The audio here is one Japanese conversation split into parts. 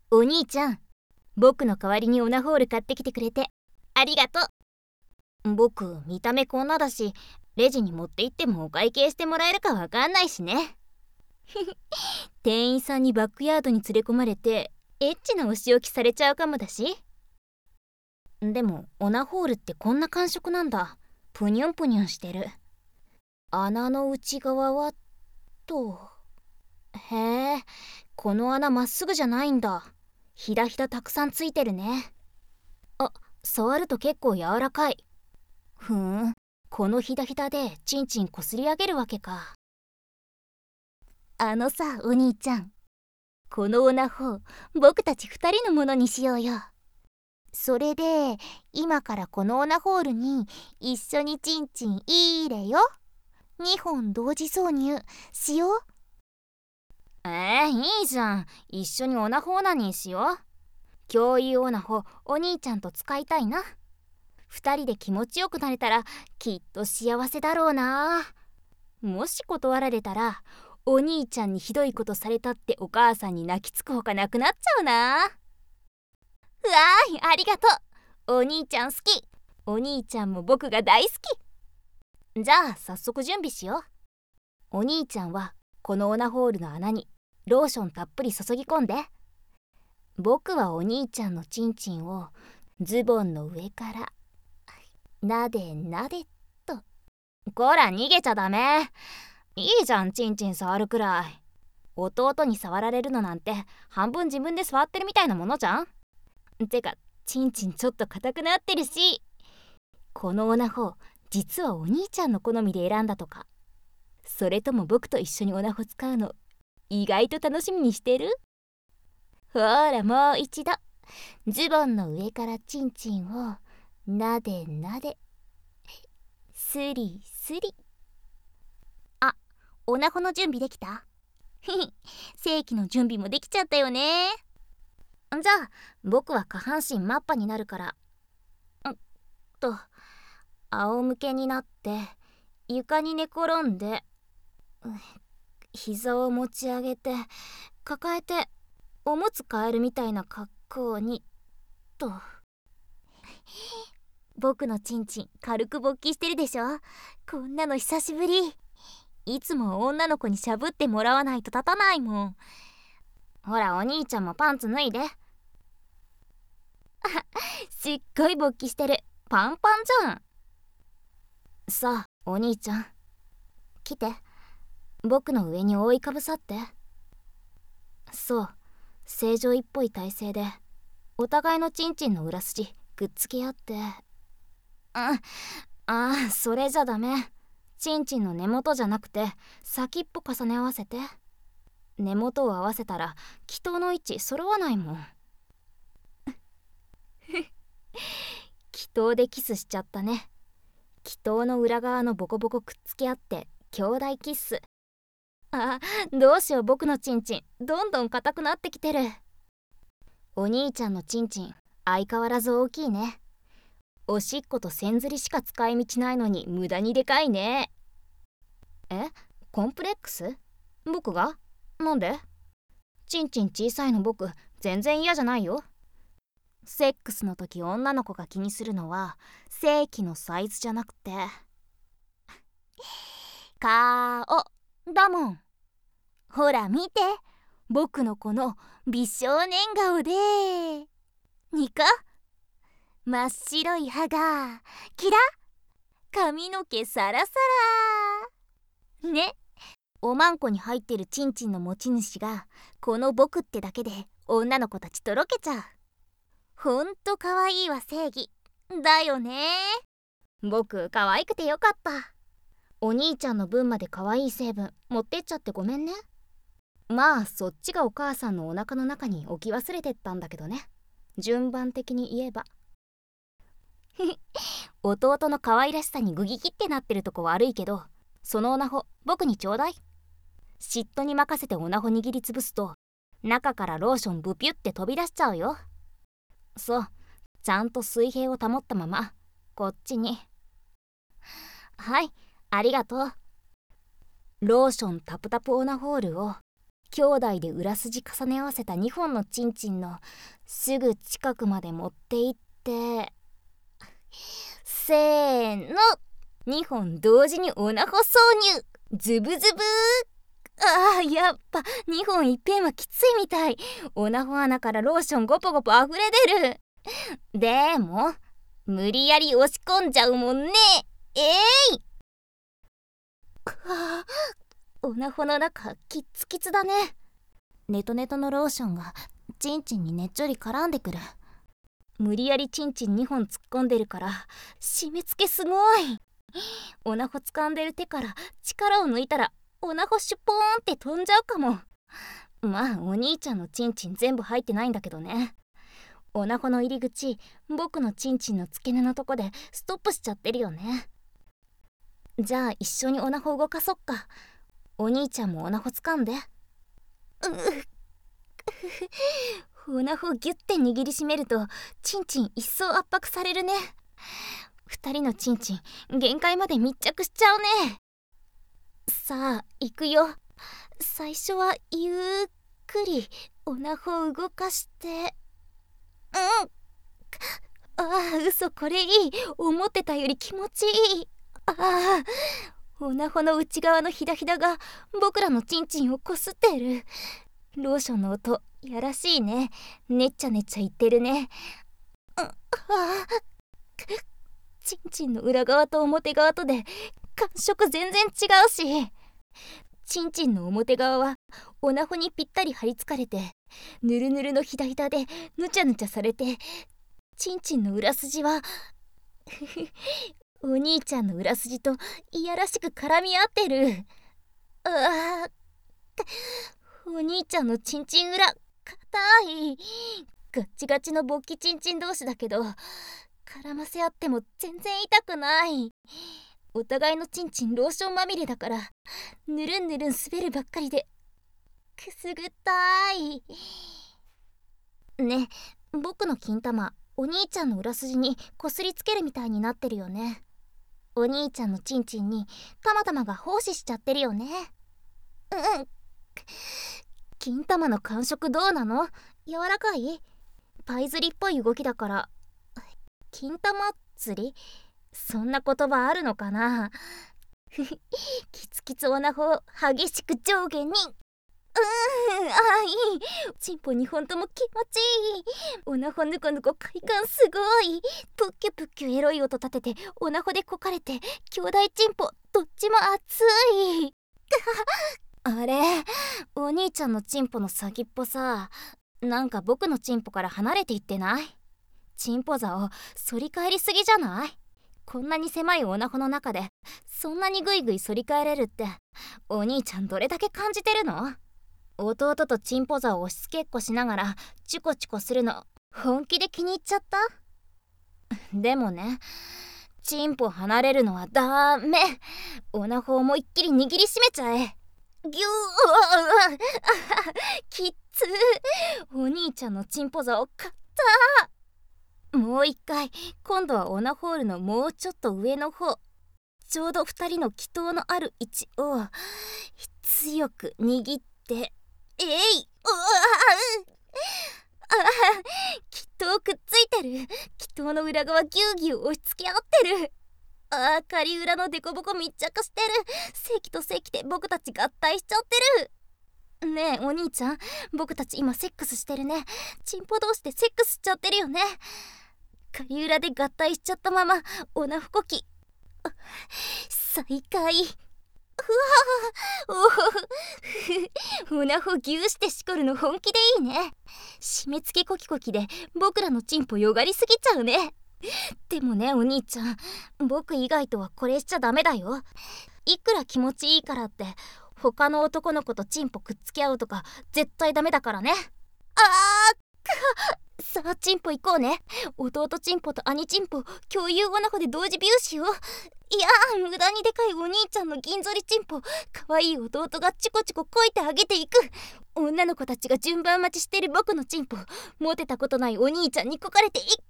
お兄ちゃん、僕の代わりにオナホール買ってきてくれてありがとう。僕見た目こんなだし、レジに持って行ってもお会計してもらえるかわかんないしね。店員さんにバックヤードに連れ込まれてエッチなお仕置きされちゃうかもだし。でもオナホールってこんな感触なんだ。ぷにゅんぷにゅんしてる。穴の内側はと。へえ、この穴まっすぐじゃないんだ。ひだひだたくさんついてるね。あ、触ると結構柔らかい。このひだひだでチンチンこすり上げるわけか。さ、お兄ちゃん、このオナホ僕たち2人のものにしようよ。それで今からこのオナホールに一緒にチンチン入れよ。2本同時挿入しよう。いいじゃん。一緒にオナホーナにしよう。共有オナホお兄ちゃんと使いたいな。2人で気持ちよくなれたらきっと幸せだろうな。もし断られたらお兄ちゃんにひどいことされたってお母さんに泣きつくほかなくなっちゃうな。うわーい、ありがとう。お兄ちゃん好き。お兄ちゃんも僕が大好き。じゃあ早速準備しよう。お兄ちゃんはこのオナホールの穴にローションたっぷり注ぎ込んで。僕はお兄ちゃんのチンチンをズボンの上からなでなでっと。こら逃げちゃダメ。いいじゃん、チンチン触るくらい。弟に触られるのなんて半分自分で触ってるみたいなものじゃん。てかチンチンちょっと硬くなってるし。このオナホ実はお兄ちゃんの好みで選んだとか。それとも僕と一緒にオナホ使うの意外と楽しみにしてる？ほらもう一度。ズボンの上からチンチンをなでなで、スリスリ。あ、オナホの準備できた？正規の準備もできちゃったよね。じゃあ僕は下半身マッパになるから仰向けになって床に寝転んで、膝を持ち上げて抱えておむつ替えるみたいな格好にと。僕のチンチン軽く勃起してるでしょ。こんなの久しぶり。いつも女の子にしゃぶってもらわないと立たないもん。ほらお兄ちゃんもパンツ脱いで。すっごい勃起してる。パンパンじゃん。さあお兄ちゃん来て。僕の上に覆いかぶさって。そう、正常位っぽい体勢でお互いのチンチンの裏筋くっつけ合って。それじゃダメ。チンチンの根元じゃなくて先っぽ重ね合わせて。根元を合わせたら気筒の位置揃わないもん。気筒でキスしちゃったね。気筒の裏側のボコボコくっつけ合って兄弟キッス。どうしよう、僕のチンチンどんどん硬くなってきてる。お兄ちゃんのチンチン相変わらず大きいね。おしっこと線ずりしか使い道ないのに無駄にでかいね。コンプレックス？僕が？なんで？チンチン小さいの僕全然嫌じゃないよ。セックスの時女の子が気にするのは正規のサイズじゃなくて顔だもん。ほら見て、僕のこの美少年顔でニコ。真っ白い歯がキラ、髪の毛サラサラね。おまんこに入ってるチンチンの持ち主がこの僕ってだけで女の子たちとろけちゃう。ほんと可愛いわ正義だよね。僕可愛くてよかった。お兄ちゃんの分まで可愛い成分持ってっちゃってごめんね。まあそっちがお母さんのお腹の中に置き忘れてったんだけどね。順番的に言えば。弟の可愛らしさにグギギってなってるとこ悪いけど、そのオナホ僕にちょうだい。嫉妬に任せてオナホ握りつぶすと中からローションブピュって飛び出しちゃうよ。そう、ちゃんと水平を保ったままこっちに。はい、ありがとう。ローションタプタプオナホールを兄弟で裏筋重ね合わせた2本のチンチンのすぐ近くまで持って行って、せーの、2本同時にオナホ挿入。ズブズブー。やっぱ2本いっぺんはきついみたい。オナホ穴からローションゴポゴポ溢れ出る。でも無理やり押し込んじゃうもんね。オナホの中キッツキツだね。ネトネトのローションがチンチンにねっちょり絡んでくる。無理やりチンチン2本突っ込んでるから締め付けすごい。オナホ掴んでる手から力を抜いたらオナホシュポーンって飛んじゃうかも。まあお兄ちゃんのチンチン全部入ってないんだけどね。オナホの入り口、僕のチンチンの付け根のとこでストップしちゃってるよね。じゃあ一緒にオナホ動かそっか。お兄ちゃんもオナホ掴んで。オナホギュッて握りしめるとチンチン一層圧迫されるね。2人のチンチン限界まで密着しちゃうね。さあ行くよ。最初はゆっくりオナホを動かして。嘘、これいい。思ってたより気持ちいい。オナホの内側のヒダヒダが僕らのチンチンをこすってる。ローションの音やらしいね。ねっちゃねっちゃ言ってるね。チンチンの裏側と表側とで感触全然違うし、チンチンの表側はオナホにぴったり張り付かれてぬるぬるのヒダヒダでぬちゃぬちゃされて、チンチンの裏筋はお兄ちゃんの裏筋といやらしく絡み合ってる。お兄ちゃんのチンチン裏硬い。ガッチガチの勃起チンチン同士だけど絡ませ合っても全然痛くない。お互いのチンチンローションまみれだからぬるんぬるん滑るばっかりでくすぐったいね。僕の金玉お兄ちゃんの裏筋にこすりつけるみたいになってるよね。お兄ちゃんのチンチンにたまたまが奉仕しちゃってるよね。金玉の感触どうなの？柔らかい？パイ釣りっぽい動きだから。金玉釣り？そんな言葉あるのかな。キツキツオナホを激しく上下に。いい。チンポ2本とも気持ちいい。オナホぬこぬこ快感すごい。プッキュプッキュエロい音立ててオナホでこかれて兄弟チンポどっちも熱い。あれ、お兄ちゃんのチンポの先っぽさ、なんか僕のチンポから離れていってない？チンポ座を反り返りすぎじゃない？こんなに狭いオナホの中でそんなにグイグイ反り返れるってお兄ちゃんどれだけ感じてるの？弟とチンポ座を押しつけっこしながらチュコチュコするの本気で気に入っちゃった？でもね、チンポ離れるのはダメ。オナホを思いっきり握りしめちゃえ。ぎゅきっつ。お兄ちゃんのチンポ座を買った。もう一回、今度はオナホールのもうちょっと上の方、ちょうど2人の気筒のある位置を強く握って、気筒くっついてる。気筒の裏側ギューギュー押し付け合ってる。仮裏のデコボコ密着してる。正規と正規で僕たち合体しちゃってる。ねえお兄ちゃん、僕たち今セックスしてるね。チンポ同士でセックスしちゃってるよね。仮裏で合体しちゃったままオナフコキ再開。オナホギューしてしこるの本気でいいね。締め付けコキコキで僕らのチンポよがりすぎちゃうね。でもねお兄ちゃん、僕以外とはこれしちゃダメだよ。いくら気持ちいいからって他の男の子とチンポくっつけ合うとか絶対ダメだからね。さあチンポ行こうね。弟チンポと兄チンポ共有オナホで同時ビューしよう。いや無駄にでかいお兄ちゃんの銀ぞりチンポ、可愛い弟がチコチコこいてあげていく。女の子たちが順番待ちしてる僕のチンポ、モテたことないお兄ちゃんにこかれていく。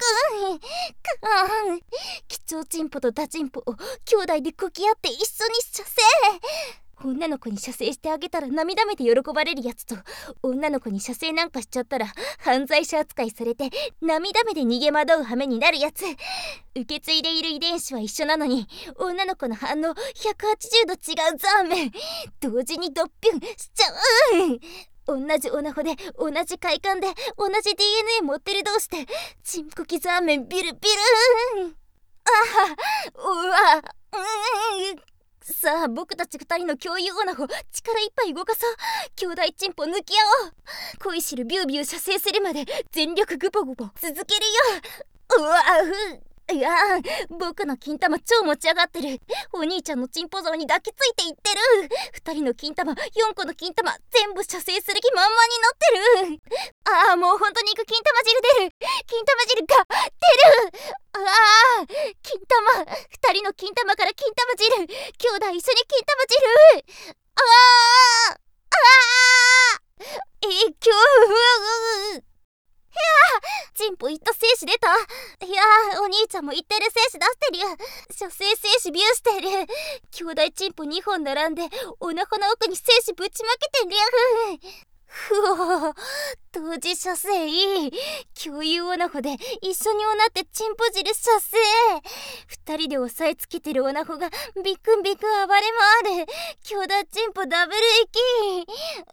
貴重チンポとダチンポを兄弟でこき合って一緒に射精。 女の子に射精してあげたら涙目で喜ばれるやつと、女の子に射精なんかしちゃったら犯罪者扱いされて涙目で逃げ惑う羽目になるやつ。受け継いでいる遺伝子は一緒なのに、女の子の反応180度違うザーメン。同時にドッピュンしちゃう。同じオナホで同じ快感で同じ DNA 持ってる同士でチンコキザーメンビルビル。ああ、うわ、さあ僕たち2人の共有オナホ力いっぱい動かそう。兄弟チンポ抜き合おう。恋しるビュービュー射精するまで全力グポグポ続けるよ。うわいや僕の金玉超持ち上がってる。お兄ちゃんのチンポ像に抱きついていってる。2人の金玉4個の金玉全部射精する気満々になってる。ああ、もう本当に金玉汁出る。金玉汁が出る。ああ、金玉2人の金玉から金玉汁。兄弟一緒に金玉汁。ああああ、今日チンポ一と精子出た。いやー、お兄ちゃんも言ってる精子出してるよ。射精精子ビューしてる。兄弟チンポ2本並んでお腹の奥に精子ぶちまけてるよ。ふお、同時射精。共有オナホで一緒におなってチンポ汁射精。2人で押さえつけてるオナホがビクンビクン暴れ回る。兄弟チンポダブル息。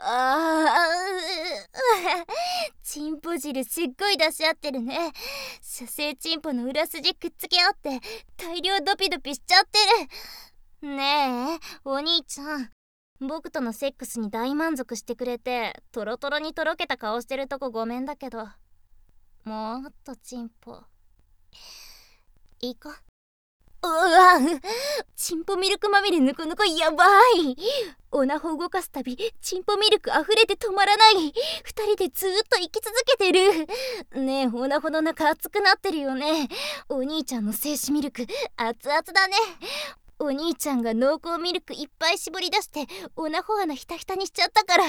チンポ汁すっごい出し合ってるね。射精チンポの裏筋くっつけ合って大量ドピドピしちゃってる。ねえお兄ちゃん、僕とのセックスに大満足してくれてトロトロにとろけた顔してるとこごめんだけど、もっとチンポいいか。うわ、チンポミルクまみれぬくぬくやばい。オナホ動かすたびチンポミルク溢れて止まらない。2人でずーっと生き続けてる。ねえオナホの中熱くなってるよね。お兄ちゃんの精子ミルク熱々だね。お兄ちゃんが濃厚ミルクいっぱい絞り出してオナホ穴ひたひたにしちゃったから、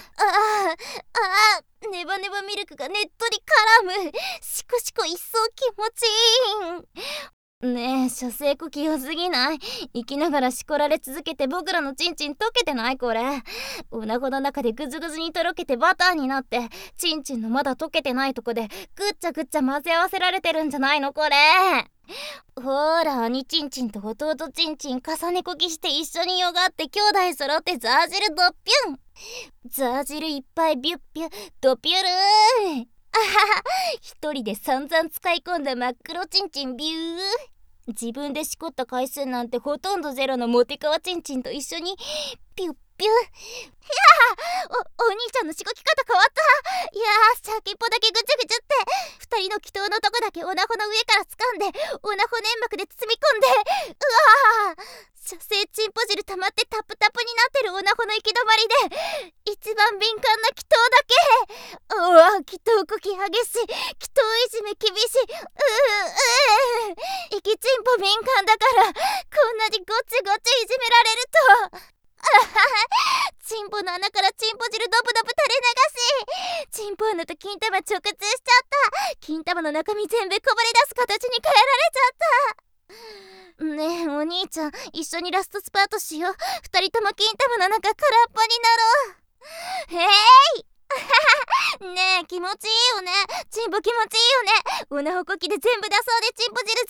ネバネバミルクがねっとり絡む。シコシコ一層気持ちいい。ねえ射精呼気良すぎない？生きながらしこられ続けて僕らのチンチン溶けてない？これオナホの中でグズグズにとろけてバターになってチンチンのまだ溶けてないとこでぐっちゃぐっちゃ混ぜ合わせられてるんじゃないのこれ。ほーら兄チンチンと弟チンチン重ねこきして一緒によがって兄弟揃ってザー汁ドッピュン。ザー汁いっぱいビュッビュドピュルー。あはは、一人で散々使い込んだ真っ黒チンチンビュー。自分でしこった回数なんてほとんどゼロのモテカワチンチンと一緒にピュッピュ。いやお兄ちゃんのしごき方変わった。いや先っぽだけぐちゅぐちゅって2人の祈祷のとこだけオナホの上から掴んでオナホ粘膜で包み込んで、うわ射精チンポ汁溜まってタプタプになってるオナホの行き止まりで一番敏感な祈祷だけ。祈祷呼吸激しい。祈祷いじめ厳しい。息チンポ敏感だからこんなにゴチゴチいじめられるとチンポの穴からチンポ汁ドブドブ垂れ流し、チンポ穴と金玉直通しちゃった。金玉の中身全部こぼれ出す形に変えられちゃった。ねえお兄ちゃん一緒にラストスパートしよう。2人とも金玉の中空っぽになろう。ねえ気持ちいいよね。チンポ気持ちいいよね。オナホコキで全部出そうでチンポ汁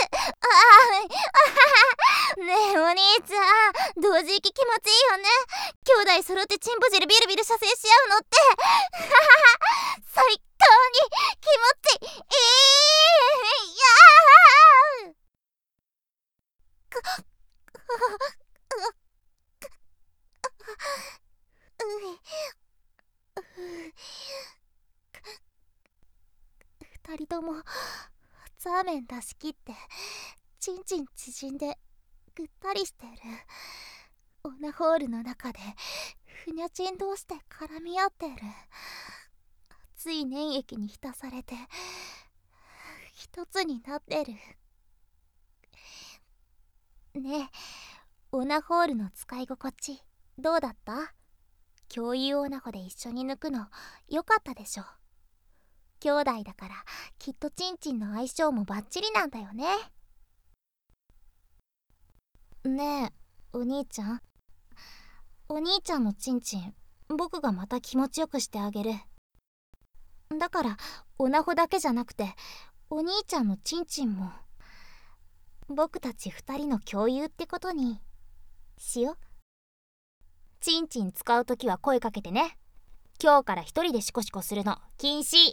全部。ねえお兄ちゃん同時息気持ちいいよね。兄弟揃ってチンポ汁ビルビル射精し合うのって最高に気持ちいい。2人ともザーメン出し切ってチンチン縮んでぐったりしてる。オナホールの中でふにゃチン同士で絡み合ってる。熱い粘液に浸されて一つになってる。ねえオナホールの使い心地どうだった？共有オナホで一緒に抜くのよかったでしょ。兄弟だからきっとチンチンの相性もバッチリなんだよね。ねえお兄ちゃんお兄ちゃんのチンチン僕がまた気持ちよくしてあげる。だからオナホだけじゃなくてお兄ちゃんのチンチンも僕たち2人の共有ってことにしよう。チンチン使うときは声かけてね。今日から一人でシコシコするの禁止。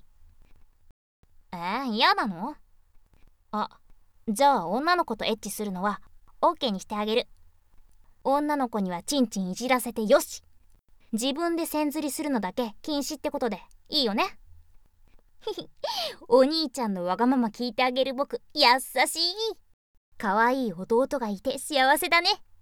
嫌なの？じゃあ女の子とエッチするのは OK にしてあげる。女の子にはチンチンいじらせてよし。自分で線ずりするのだけ禁止ってことでいいよね。お兄ちゃんのわがまま聞いてあげる僕優しい。可愛い弟がいて幸せだね。